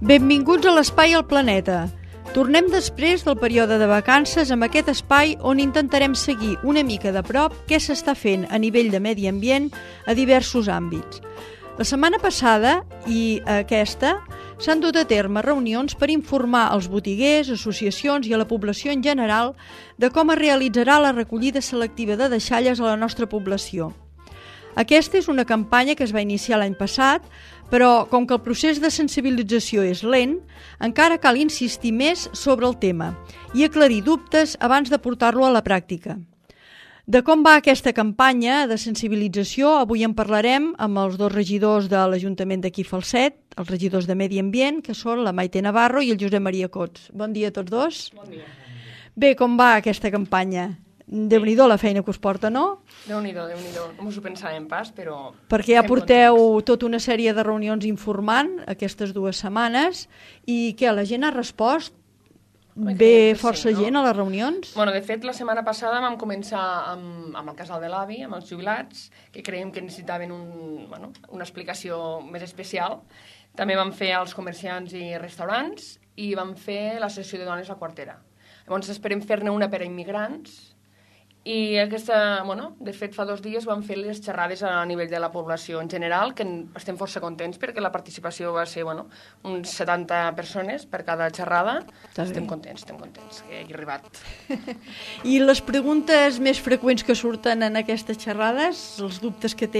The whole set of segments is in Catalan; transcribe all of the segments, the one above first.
Benvinguts a l'Espai al Planeta. Tornem després del període de vacances amb aquest espai on intentarem seguir una mica de prop què s'està fent a nivell de medi ambient a diversos àmbits. La setmana passada i aquesta s'han dut a terme reunions per informar als botiguers, associacions i a la població en general de com es realitzarà la recollida selectiva de deixalles a la nostra població. Aquesta és una campanya que es va iniciar l'any passat, però com que el procés de sensibilització és lent, encara cal insistir més sobre el tema i aclarir dubtes abans de portar-lo a la pràctica. De com va aquesta campanya de sensibilització avui en parlarem amb els dos regidors de l'Ajuntament d'aquí Falset, els regidors de Medi Ambient, que són la Maite Navarro i el Josep Maria Cots. Bon dia a tots dos. Bon dia. Bé, com va aquesta campanya? Déu-n'hi-do la feina que us porta, no? Déu-n'hi-do. No m'ho pensàvem pas, però... Perquè ja porteu tota una sèrie de reunions informant aquestes 2 setmanes i que la gent ha respost? Ve força gent a les reunions? Bueno, de fet, la setmana passada vam començar amb el casal de l'avi, amb els jubilats, que creiem que necessitaven una explicació més especial. També vam fer els comerciants i restaurants i vam fer l'associació de dones La Quartera. Llavors esperem fer-ne una per a immigrants i aquesta, de fet, fa 2 dies vam fer les xerrades a nivell de la població en general, que estem força contents perquè la participació va ser, uns 70 persones per cada xerrada. Estem contents que hagi arribat. I les preguntes més freqüents que surten en aquestes xerrades, els dubtes que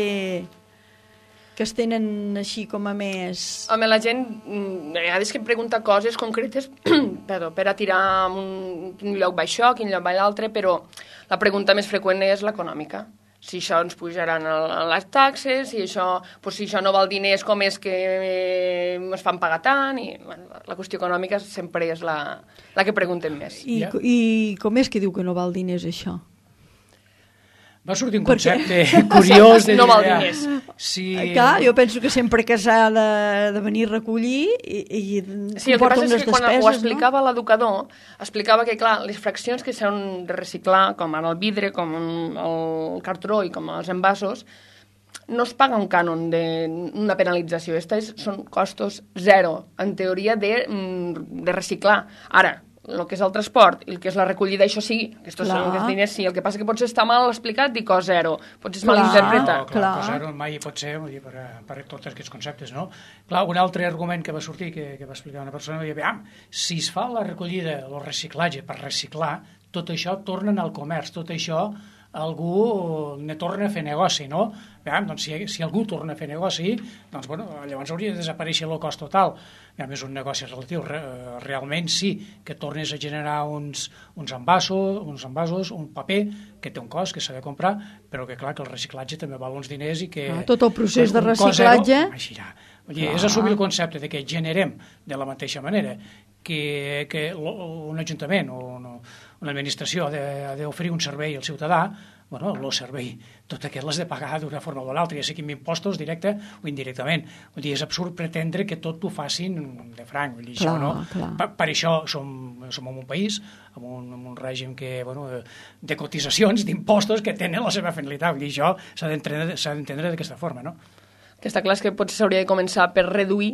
es tenen així com a més... Home, la gent, a vegades que pregunta coses concretes per a tirar quin lloc va això, quin lloc va l'altre, però la pregunta més freqüent és l'econòmica. Si això ens pujaran les taxes, si això no val diners, com és que es fan pagar tant, i la qüestió econòmica sempre és la que preguntem més. I com és que diu que no val diners això? Va sortir un concepte curiós de... No val diners. Sí. Clar, jo penso que sempre que s'ha de venir a recollir i sí, el que passa és que quan ho explicava l'educador, explicava que, clar, les fraccions que s'han de reciclar, com ara el vidre, com el cartró i com els envasos, no es paga un cànon d'una penalització. Són costos zero, en teoria, de reciclar. Ara, el que és el transport i el que és la recollida, això sí, aquests diners sí. El que passa que potser està mal explicat, dic cos zero, potser és mal interpretat. Clar, cos zero mai pot ser per tots aquests conceptes, no? Clar, un altre argument que va sortir, que va explicar una persona, va dir, si es fa la recollida, el reciclatge per reciclar, tot això torna al comerç, tot això algú ne torna a fer negoci, no? Doncs si algú torna a fer negoci, doncs llavors hauria de desaparèixer el cost total. És un negoci relatiu. Realment sí que tornes a generar uns envasos, un paper que té un cost, que s'ha de comprar, però que clar que el reciclatge també val uns diners i que... Tot el procés de reciclatge... És assumir el concepte de que generem de la mateixa manera que un ajuntament o una administració ha d'oferir un servei al ciutadà, el servei, tot aquest l'has de pagar d'una forma o l'altra, ja sigui amb impostos directe o indirectament. És absurd pretendre que tot ho facin de franc. Per això som en un país amb un règim de cotitzacions, d'impostos que tenen la seva finalitat. Això s'ha d'entendre d'aquesta forma, no? Que està clar que potser s'hauria de començar per reduir,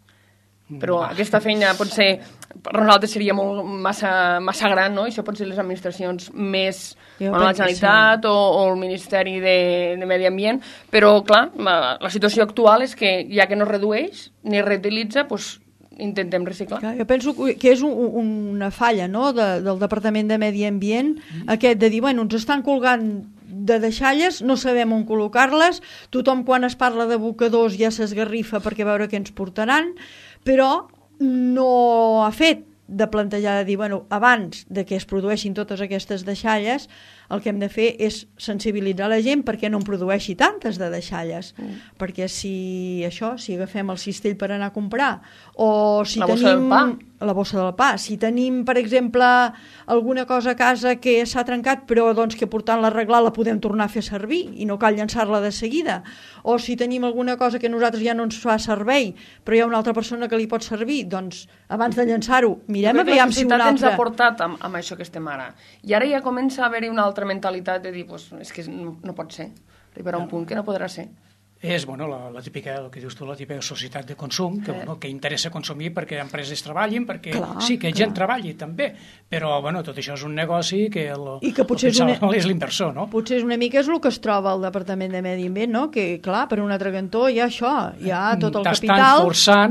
però aquesta feina potser per nosaltres seria massa gran, no? Això potser les administracions més, la Generalitat o el Ministeri de Medi Ambient, però clar, la situació actual és que ja que no es redueix ni es reutilitza, doncs intentem reciclar. Jo penso que és una falla, no?, del Departament de Medi Ambient, aquest de dir, ens estan colgant de deixalles, no sabem on col·locar-les, tothom quan es parla d'abocadors ja s'esgarrifa perquè veure què ens portaran, però no ha fet de plantejar, de dir, abans de que es produeixin totes aquestes deixalles, el que hem de fer és sensibilitzar la gent perquè no en produeixi tantes de deixalles. Perquè si agafem el cistell per anar a comprar, o si tenim la bossa del pa, si tenim, per exemple, alguna cosa a casa que s'ha trencat, però que portant-la a arreglar la podem tornar a fer servir i no cal llançar-la de seguida, o si tenim alguna cosa que a nosaltres ja no ens fa servei, però hi ha una altra persona que li pot servir, doncs abans de llançar-ho, mirem a veure si una altra... La societat ens ha portat amb això que estem ara. I ara ja comença a haver-hi una altra mentalitat de dir, és que no pot ser. Arribarà un punt que no podrà ser. és la típica, el que dius tu, la típica societat de consum, que interessa consumir perquè empreses treballin, perquè sí que gent treballi també, però tot això és un negoci que potser és l'inversor, no? Potser una mica és el que es troba al Departament de Medi Ambient, no? Que clar, per un altre cantó hi ha això, hi ha tot el capital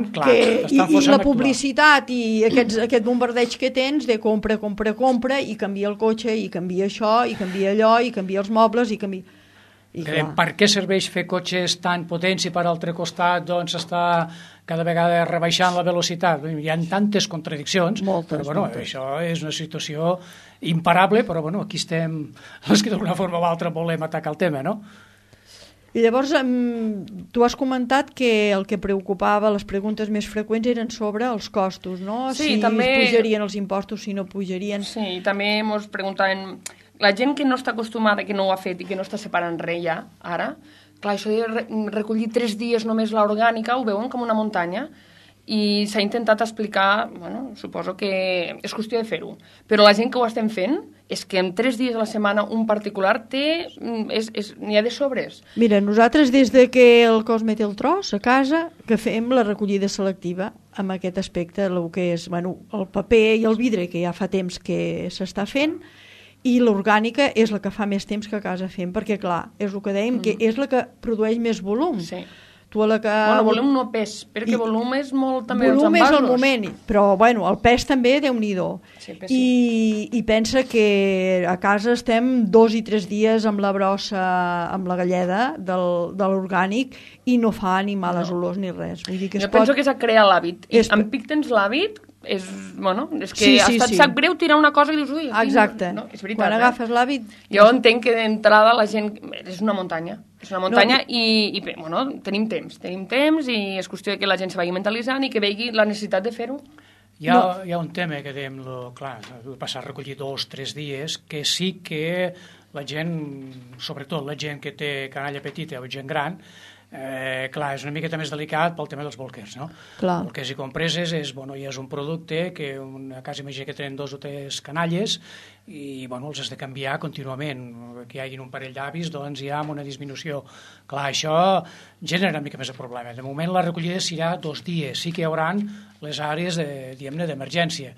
i la publicitat i aquest bombardeig que tens de compra i canvia el cotxe i canvia això i canvia allò i canvia els mobles i canvia... Per què serveix fer cotxes tan potents i per altre costat està cada vegada rebaixant la velocitat? Hi ha tantes contradiccions, però això és una situació imparable, però aquí estem els que d'alguna forma o altra volem atacar el tema, no? I llavors tu has comentat que el que preocupava, les preguntes més freqüents eren sobre els costos, no? Sí, si també... pujarien els impostos, si no pujarien... Sí, també ens preguntaven... La gent que no està acostumada, que no ho ha fet i que no està separant res ja, ara, clar, això de recollir 3 dies només l'orgànica ho veuen com una muntanya i s'ha intentat explicar, suposo que és qüestió de fer-ho, però la gent que ho estem fent és que en 3 dies a la setmana un particular n'hi ha de sobres. Mira, nosaltres des de que el Cosme té el tros a casa, que fem la recollida selectiva amb aquest aspecte, el que és el paper i el vidre, que ja fa temps que s'està fent, i l'orgànica és la que fa més temps que a casa fem, perquè clar, és el que dèiem, que és la que produeix més volum. Sí. Tu a la que... volum no pes, perquè volum és molt també els envasos. Volum és el moment, però el pes també, Déu-n'hi-do. Sí, sí. I pensa que a casa estem 2 i 3 dies amb la brossa, amb la galleda de l'orgànic i no fa ni males olors ni res. Vull dir que penso que s'ha creat l'hàbit. I en Pic tens l'hàbit... és que sap greu tirar una cosa i dius, ui, exacte. No, és veritat, quan agafes l'hàbit... Jo entenc que d'entrada la gent... És una muntanya i tenim temps i és qüestió que la gent se vagi mentalitzant i que vegi la necessitat de fer-ho. Hi ha un tema que dèiem, passar a recollir 2 o 3 dies, que sí que la gent, sobretot la gent que té canalla petita o gent gran, clar, és una miqueta més delicat pel tema dels bolquers, no? Clar. Bolquers i compreses és un producte que una casa imagina que tenen 2 o 3 canalles i els has de canviar contínuament, que hi hagi un parell d'avis, doncs hi ha una disminució. Clar, això genera una mica més de problema. De moment la recollida serà 2 dies, sí que hi haurà les àrees d'emergència.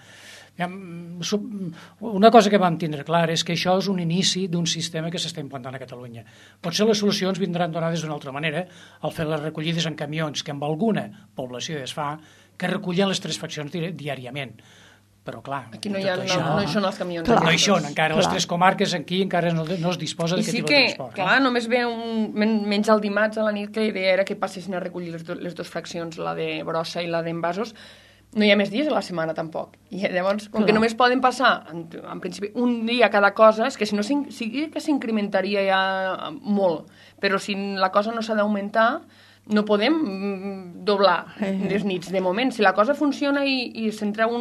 Una cosa que vam tindre clar és que això és un inici d'un sistema que s'està implantant a Catalunya. Potser les solucions vindran donades d'una altra manera, al fer les recollides en camions, que amb alguna població es fa, que recullen les 3 fraccions diàriament. Però clar, aquí no hi són els camions. No hi són, encara les 3 comarques aquí encara no es disposa d'aquest tipus de transport. I sí que, clar, només ve menys el dimarts a la nit, que la idea era que passessin a recollir les 2 fraccions, la de brossa i la d'envasos. No hi ha més dies a la setmana, tampoc. I llavors, com que només poden passar, en principi, un dia cada cosa, és que si no sigui que s'incrementaria ja molt, però si la cosa no s'ha d'augmentar, no podem doblar les nits. De moment, si la cosa funciona i s'entra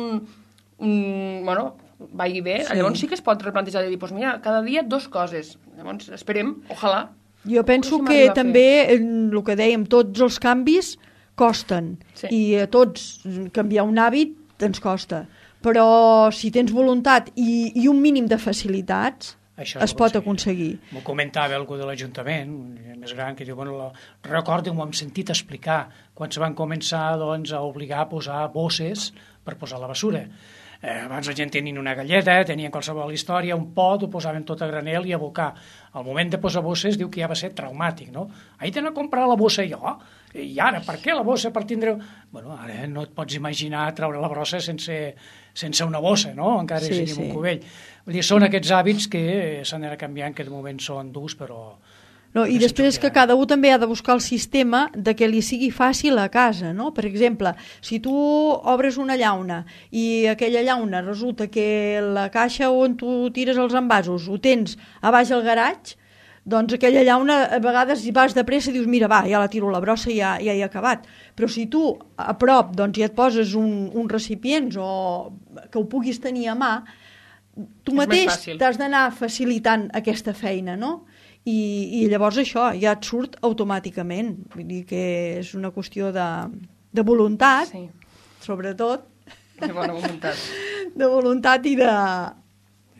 vagi bé, llavors sí que es pot replantejar de dir, doncs mira, cada dia 2 coses. Llavors, esperem, ojalà. Jo penso que també, el que dèiem, tots els canvis costen, i a tots canviar un hàbit ens costa, però si tens voluntat i un mínim de facilitats es pot aconseguir. M'ho comentava algú de l'Ajuntament més gran, que diu, recordo, m'ho hem sentit explicar quan se van començar a obligar a posar bosses per posar la basura. Abans la gent tenia una galleda, tenien qualsevol història, un pot, ho posaven tot a granel i a abocar. Al moment de posar bosses diu que ja va ser traumàtic, no? Ahir t'han a comprar la bossa i ara, per què la bossa? Per tindre... Ara no et pots imaginar treure la brossa sense una bossa, no? Encara que sigui un cubell. Vull dir, són aquests hàbits que s'han d'anar canviant, que de moment són durs, però... No, i després que cada un també ha de buscar el sistema de que li sigui fàcil a casa, no? Per exemple, si tu obres una llauna i aquella llauna resulta que la caixa on tu tires els envasos ho tens a baix al garatge, doncs aquella llauna a vegades hi vas de pressa i dius, mira, va, ja la tiro a la brossa i ja he acabat. Però si tu a prop doncs, ja et poses un recipient o que ho puguis tenir a mà, tu mateix t'has d'anar facilitant aquesta feina, no? I llavors això ja et surt automàticament. Vull dir que és una qüestió de voluntat, sobretot. De bona voluntat. De voluntat i de...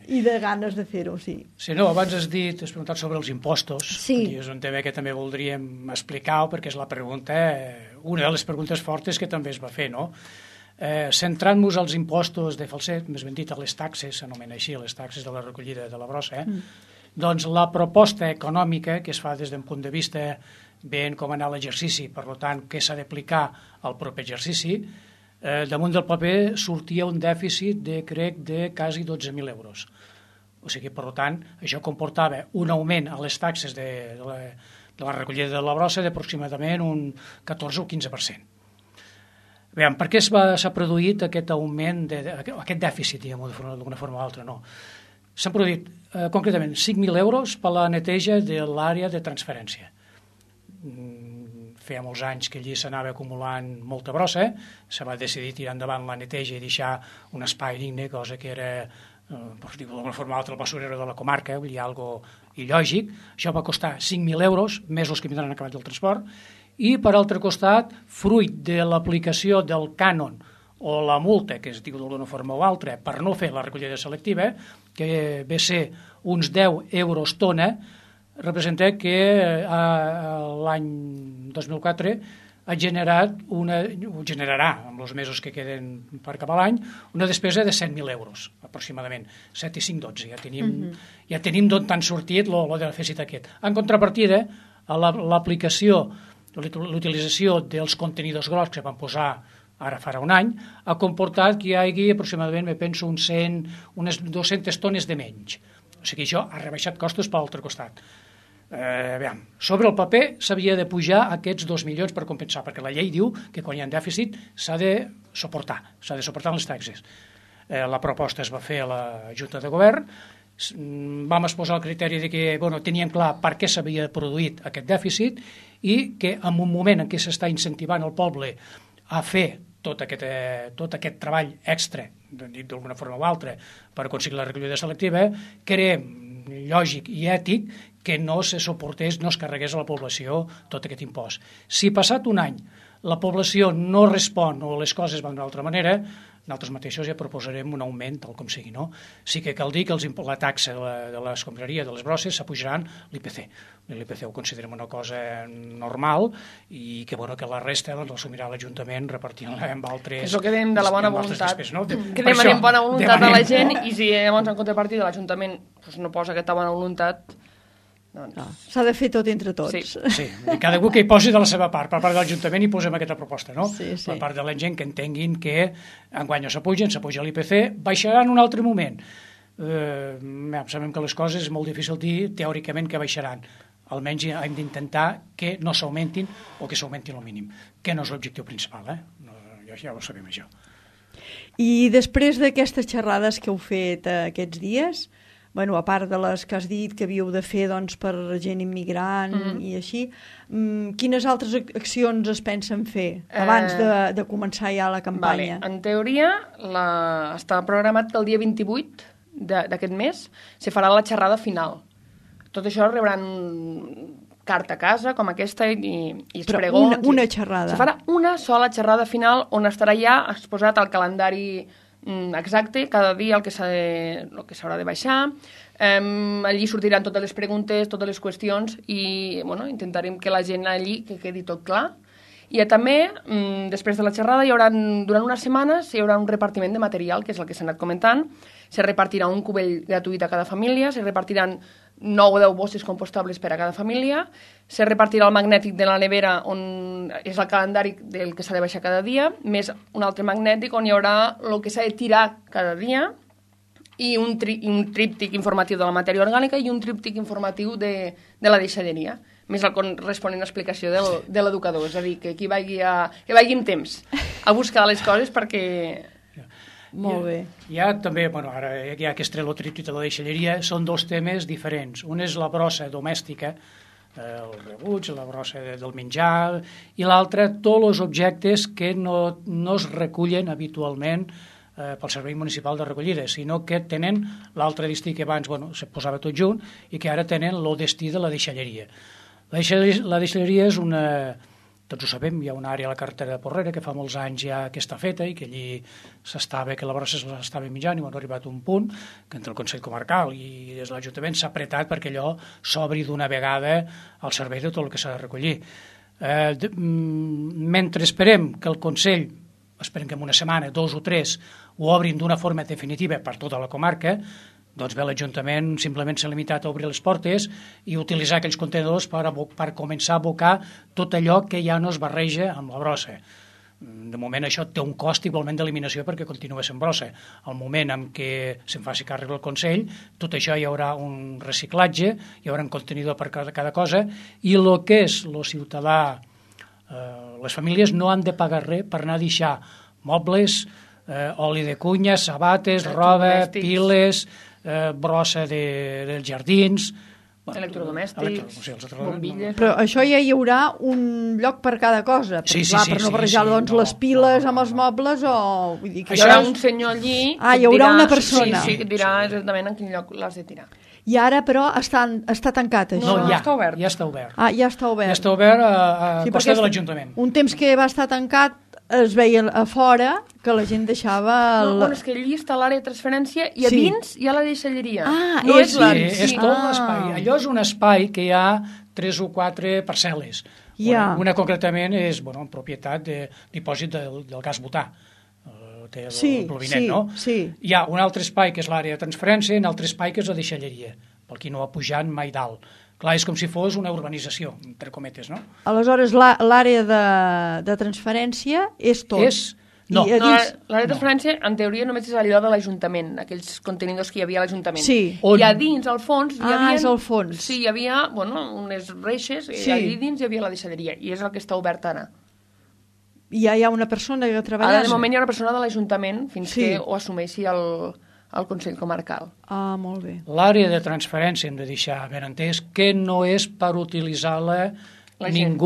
I de ganes de fer-ho, sí. Sí, no, abans has preguntat sobre els impostos, sí. I és un tema que també voldríem explicar, perquè és la pregunta, una de les preguntes fortes que també es va fer, no? Centrant-nos als impostos de falset, més ben dit a les taxes, s'anomena així, les taxes de la recollida de la brossa, doncs la proposta econòmica que es fa des d'un punt de vista veient com anar l'exercici, per tant, què s'ha d'aplicar al proper exercici, damunt del paper sortia un dèficit crec, de quasi 12.000 euros. O sigui, per tant, això comportava un augment a les taxes de la recollida de la brossa d'aproximadament un 14 o 15%. Veiem, per què s'ha produït aquest augment, aquest dèficit, d'alguna forma o altra? No. S'han produït, concretament, 5.000 euros per la neteja de l'àrea de transferència. Feia molts anys que allí s'anava acumulant molta brossa, se va decidir tirar endavant la neteja i deixar un espai digne, cosa que era, per dir-ho d'alguna forma altra, el basurero de la comarca, vull dir, algo il·lògic. Això va costar 5.000 euros, més els que vindran acabat del transport, i per altre costat, fruit de l'aplicació del cànon o la multa, que es diu d'alguna forma o altra, per no fer la recollida selectiva, que ve a ser uns 10 euros tona, representa que l'any 2004 ha generat o generarà, amb els mesos que queden per acabar l'any, una despesa de 100.000 euros, aproximadament, 7 i 5, 12. Ja tenim d'on t'han sortit el dèficit aquest. En contrapartida, l'aplicació, l'utilització dels contenidors grocs que van posar ara farà un any, ha comportat que hi hagi aproximadament, me penso, unes 200 tones de menys. O sigui, això ha rebaixat costos per l'altre costat. Sobre el paper s'havia de pujar aquests 2 milions per compensar, perquè la llei diu que quan hi ha dèficit s'ha de suportar les taxes. La proposta es va fer a la Junta de Govern, vam exposar el criteri de que teníem clar per què s'havia produït aquest dèficit i que en un moment en què s'està incentivant el poble a fer tot aquest treball extra, dit d'alguna forma o altra, per aconseguir la recollida selectiva, creiem lògic i ètic que no se suportés, no es carregués a la població tot aquest impost. Si passat un any la població no respon o les coses van d'una altra manera, nosaltres mateixos ja proposarem un augment, tal com sigui, no? Sí que cal dir que la taxa de l'escombraria de les brosses s'apujaran l'IPC. L'IPC ho considerem una cosa normal i que la resta l'assumirà l'Ajuntament repartint-la amb altres... És el que dèiem de la bona voluntat. Després, no? Que demanem bona voluntat a la gent i si llavors en contrapartida l'Ajuntament no posa aquesta bona voluntat... S'ha de fer tot entre tots. Sí, cada que hi posi de la seva part. Per part de l'Ajuntament hi posem aquesta proposta, no? Sí. Per part de la gent que entenguin que enguany no s'apuja l'IPC, baixarà en un altre moment. Sabem que les coses és molt difícil dir teòricament que baixaran. Almenys hem d'intentar que no s'augmentin o que s'augmentin al mínim, que no és l'objectiu principal, ja ho sabem això. I després d'aquestes xerrades que heu fet aquests dies, a part de les que has dit que havíeu de fer per gent immigrant i així, quines altres accions es pensen fer abans de començar ja la campanya? En teoria està programat que el dia 28 d'aquest mes se farà la xerrada final. Tot això rebran carta a casa com aquesta i es pregons. Però una xerrada? Se farà una sola xerrada final on estarà ja exposat el calendari exacte, cada dia el que s'haurà de baixar. Allí sortiran totes les preguntes, totes les qüestions i intentarem que la gent allí que quedi tot clar. I també, després de la xerrada, durant unes setmanes hi haurà un repartiment de material, que és el que s'ha anat comentant. Se repartirà un cubell gratuït a cada família, se repartiran 9 o 10 bosses compostables per a cada família, se repartirà el magnètic de la nevera on és el calendari del que s'ha de baixar cada dia, més un altre magnètic on hi haurà el que s'ha de tirar cada dia i un tríptic informatiu de la matèria orgànica i un tríptic informatiu de la deixalleria, més la corresponent explicació de l'educador, és a dir, que vagi amb temps a buscar les coses perquè... Molt bé. Hi ha també, ara hi ha aquest tríptic de la deixalleria, són 2 temes diferents. Un és la brossa domèstica, el rebuig, la brossa del menjar, i l'altre, tots els objectes que no es recullen habitualment pel Servei Municipal de Recollida, sinó que tenen l'altre destí que abans se posava tot junt i que ara tenen el destí de la deixalleria. La deixalleria és tots ho sabem, hi ha una àrea a la carretera de Porrera que fa molts anys ja que està feta i que allí que la brossa s'estava mitjant i ha arribat un punt que entre el Consell Comarcal i des de l'Ajuntament s'ha apretat perquè allò s'obri d'una vegada al servei de tot el que s'ha de recollir. Mentre esperem que el Consell, esperem que en una setmana, 2 o 3, ho obrin d'una forma definitiva per tota la comarca, doncs bé, l'Ajuntament simplement s'ha limitat a obrir les portes i utilitzar aquells contenidors per començar a abocar tot allò que ja no es barreja amb la brossa. De moment això té un cost igualment d'eliminació perquè continua sent brossa. Al moment en què se'n faci càrrec el Consell, tot això hi haurà un reciclatge, hi haurà un contenidor per cada cosa i el que és el ciutadà, les famílies no han de pagar res per anar a deixar mobles, oli de cunya, sabates, roba, piles, brossa dels jardins, electrodomèstics, bombilles... Però això ja hi haurà un lloc per cada cosa, per no barrejar les piles amb els mobles o... Hi haurà un senyor allí... Hi haurà una persona. Sí, que et dirà exactament en quin lloc l'has de tirar. I ara, però, està tancat, això? No, ja està obert. Ja està obert. Ja està obert. Ja està obert a costa de l'Ajuntament. Un temps que va estar tancat es veia a fora que la gent deixava... No, és que allí està l'àrea de transferència i a dins hi ha la deixalleria. No és tot l'espai. Allò és un espai que hi ha 3 o 4 parcel·les. Una concretament és en propietat de dipòsit del gas butà. Té el plovinet, no? Hi ha un altre espai que és l'àrea de transferència i un altre espai que és la deixalleria, pel qui no va pujant mai dalt. Clar, és com si fos una urbanització, entre cometes, no? Aleshores, l'àrea de transferència és tot? No, l'àrea de transferència, en teoria, només és allò de l'Ajuntament, aquells contenidors que hi havia a l'Ajuntament. Sí. I a dins, al fons, hi havia... és al fons. Sí, hi havia, unes reixes, i allà dins hi havia la deixalleria, i és el que està obert ara. I ja hi ha una persona que treballa... Ara, de moment, hi ha una persona de l'Ajuntament, fins que ho assumeixi el Consell Comarcal. Molt bé. L'àrea de transferència hem de deixar ben entès que no és per utilitzar-la ningú.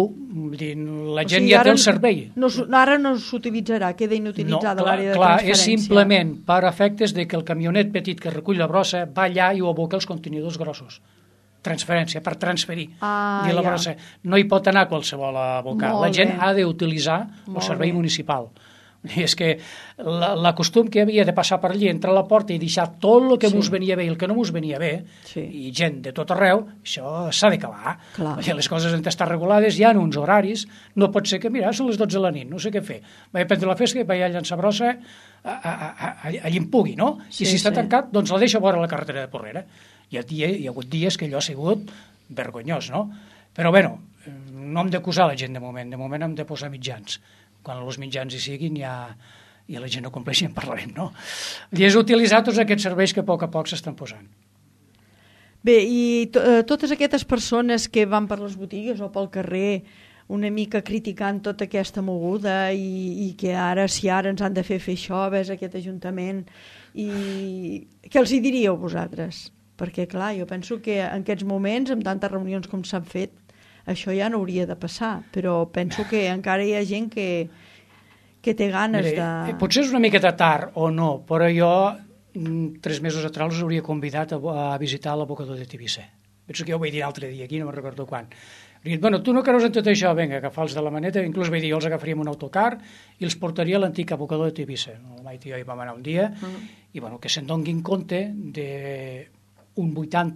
La gent ja té el servei. Ara no s'utilitzarà, queda inutilitzada l'àrea de transferència. Clar, és simplement per efectes de que el camionet petit que recull la brossa va allà i ho aboca els contenidors grossos. Transferència, per transferir. La brossa. No hi pot anar qualsevol a abocar. La gent ha d'utilitzar el servei municipal. I és que l'acostum que havia de passar per allí, entrar a la porta i deixar tot el que mos venia bé i el que no mos venia bé, i gent de tot arreu, això s'ha d'acabar. Les coses han d'estar regulades, hi ha uns horaris, no pot ser que, mira, són les 12 de la nit, no sé què fer. Vaig a prendre la festa i vaig a llançar brossa allí em pugui, no? I si està tancat, doncs la deixo vora la carretera de Porrera. Hi ha hagut dies que allò ha sigut vergonyós, no? Però, bueno, no hem d'acusar la gent de moment hem de posar mitjans. Quan els mitjans hi siguin i la gent no compleixi en parlarem, no? I és utilitzar tots aquests serveis que a poc s'estan posant. Bé, i totes aquestes persones que van per les botigues o pel carrer una mica criticant tota aquesta moguda i que si ara ens han de fer això, ves aquest Ajuntament, i què els hi diríeu vosaltres? Perquè, clar, jo penso que en aquests moments, amb tantes reunions com s'han fet, això ja no hauria de passar, però penso que encara hi ha gent que té ganes de... Potser és una miqueta tard o no, però jo 3 mesos atrás us hauria convidat a visitar l'abocador de Tivissa. Penso que jo ho vaig dir l'altre dia aquí, no me'n recordo quan. Bueno, tu no creus en tot això, vinga, agafar-los de la maneta, inclús vaig dir, jo els agafaria en un autocar i els portaria a l'antic abocador de Tivissa. El Maite i jo hi vam anar un dia i que se'n donguin compte d'un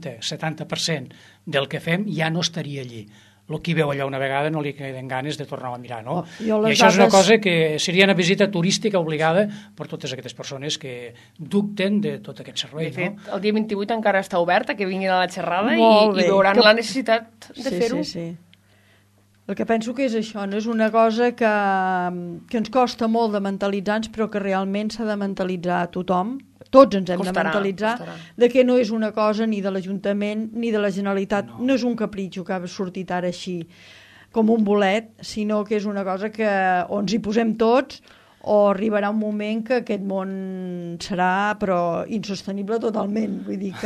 80-70% del que fem ja no estaria allí. El qui veu allà una vegada no li queden ganes de tornar a mirar, no? I això és una cosa que seria una visita turística obligada per totes aquestes persones que dubten de tot aquest servei. De fet, el dia 28 encara està obert, que vinguin a la xerrada i veuran la necessitat de fer-ho. Sí. El que penso que és això, no és una cosa que ens costa molt de mentalitzar-nos, però que realment s'ha de mentalitzar a tothom. Tots ens hem de mentalitzar de que no és una cosa ni de l'Ajuntament ni de la Generalitat, no és un capritxo que ha sortit ara així com un bolet, sinó que és una cosa que o ens hi posem tots o arribarà un moment que aquest món serà però insostenible totalment. Vull dir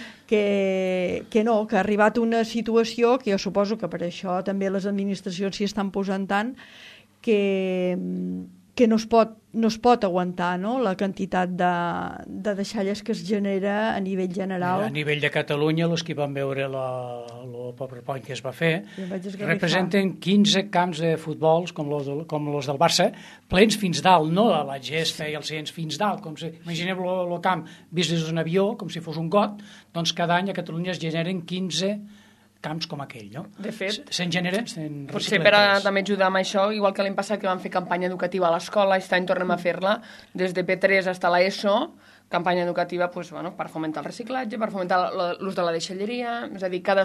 que no, que ha arribat una situació que jo suposo que per això també les administracions s'hi estan posant tant, que que no es pot aguantar, no?, la quantitat de deixalles que es genera a nivell general. A nivell de Catalunya, els que van veure el PowerPoint que es va fer, representen 15 camps de futbols, com els del Barça, plens fins dalt, no a la gespa i als cents, fins dalt. Imagineu el camp vist des d'un avió, com si fos un got, doncs cada any a Catalunya es generen 15 camps com aquell, no? De fet, potser per a també ajudar amb això, igual que l'any passat que vam fer campanya educativa a l'escola, aquest any tornem a fer-la, des de P3 fins a l'ESO, campanya educativa per fomentar el reciclatge, per fomentar l'ús de la deixalleria, és a dir, cada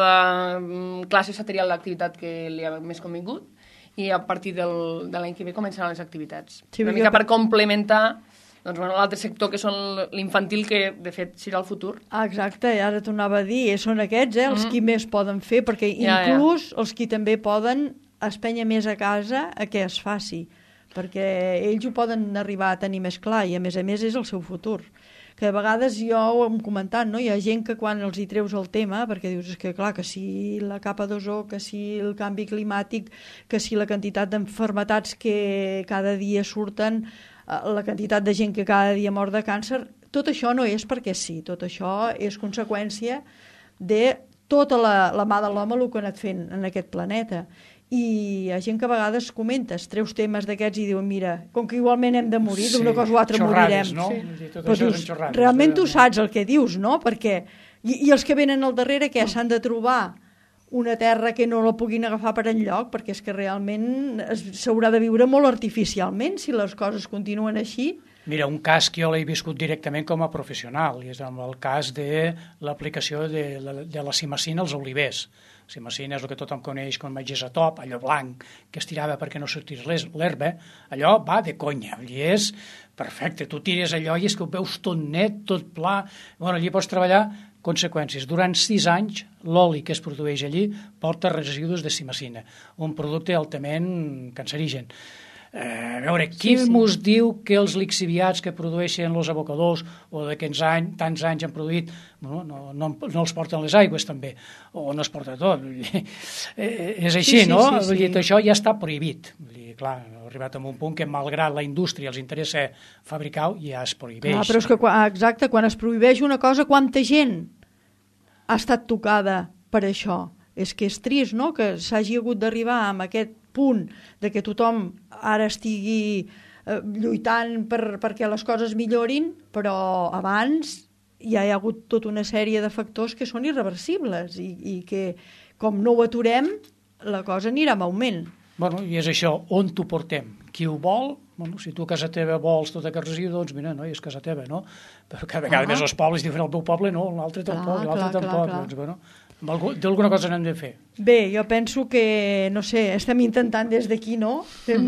classe s'ha triat l'activitat que li ha més convingut i a partir de l'any que ve començaran les activitats. Sí, una mica per complementar l'altre sector, que són l'infantil, que de fet serà el futur. Exacte, ara t'ho anava a dir, són aquests, els qui més poden fer, perquè inclús els qui també poden espènyer més a casa a què es faci, perquè ells ho poden arribar a tenir més clar i a més és el seu futur. Que a vegades jo ho hem comentat, no? Hi ha gent que quan els hi treus el tema, perquè dius, és que clar, que si la capa d'ozó, que si el canvi climàtic, que si la quantitat d'enfermetats que cada dia surten, la quantitat de gent que cada dia mor de càncer, tot això no és perquè sí, tot això és conseqüència de tota la mà de l'home el que ha anat fent en aquest planeta. I hi ha gent que a vegades comenta, treus temes d'aquests i diuen, mira, com que igualment hem de morir, d'una cosa o altra morirem. No? Sí. Però dius, realment tu saps el que dius, no? Perquè, i els que venen al darrere, que s'han de trobar una terra que no la puguin agafar per enlloc, perquè és que realment s'haurà de viure molt artificialment si les coses continuen així. Mira, un cas que jo l'he viscut directament com a professional, i és amb el cas de l'aplicació de la cimacina als olivers. Cimacina és el que tothom coneix com a gesatop, allò blanc que es tirava perquè no sortís l'herba, allò va de conya, allí és perfecte, tu tires allò i és que ho veus tot net, tot pla, allí pots treballar. Conseqüències. Durant 6 anys, l'oli que es produeix allí porta residus de cimacina, un producte altament cancerigen. A veure, qui mos diu que els lixiviats que produeixen els abocadors o de que tants anys han produït no els porten les aigües també, o no es porta tot? És així, no? Això ja està prohibit. Clar, ha arribat a un punt que malgrat la indústria els interessa fabricar, ja es prohibeix. Però és que, exacte, quan es prohibeix una cosa, quanta gent ha estat tocada per això? És que és trist, no?, que s'hagi hagut d'arribar a aquest punt de que tothom ara estigui lluitant perquè les coses millorin, però abans ja hi ha hagut tota una sèrie de factors que són irreversibles i que, com no ho aturem, la cosa anirà en augment. I és això, on t'ho portem? Qui ho vol? Si tu a casa teva vols tot aquest residu, doncs mira, no, és casa teva, no? Però cada vegada més els pobles diuen, el meu poble no, l'altre tampoc, l'altre tampoc. D'alguna cosa n'hem de fer. Bé, jo penso que, no sé, estem intentant des d'aquí, no?,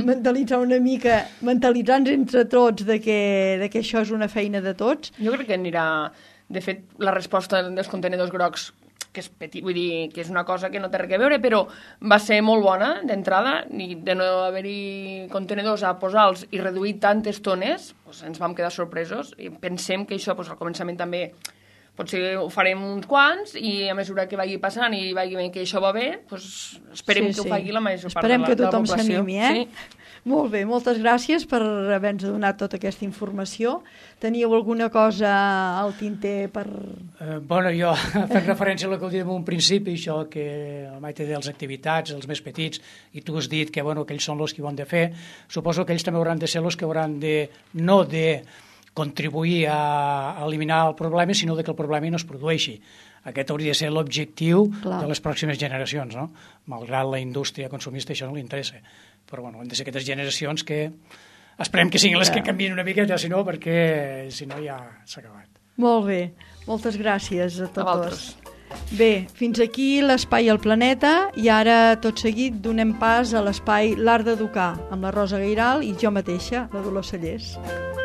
mentalitzar-nos entre tots de que això és una feina de tots. Jo crec que anirà, de fet, la resposta dels contenidors grocs, que és petit, vull dir que és una cosa que no té res a veure, però va ser molt bona d'entrada, i de no haver-hi contenidors a posar-los i reduir tantes tones, ens vam quedar sorpresos, i pensem que això al començament també potser ho farem uns quants, i a mesura que vagi passant i vagi veient que això va bé, esperem que ho faci la major part de la població. Esperem que tothom s'animi, Sí. Molt bé, moltes gràcies per haver-nos donat tota aquesta informació. Teníeu alguna cosa al tinter per... Jo fent referència a la que ho dèiem en un principi, això que el Maite de les activitats, els més petits, i tu has dit que ells són els que ho han de fer, suposo que ells també hauran de ser els que hauran de, no de contribuir a eliminar el problema, sinó que el problema no es produeixi. Aquest hauria de ser l'objectiu de les pròximes generacions, no? Malgrat la indústria consumista això no li interessa. Però han de ser aquestes generacions que esperem que siguin les que canvien una miqueta, perquè si no ja s'ha acabat. Molt bé, moltes gràcies a tots. Bé, fins aquí l'Espai al Planeta, i ara tot seguit donem pas a l'espai L'Art d'Educar amb la Rosa Gairal i jo mateixa, la Dolors Cellers.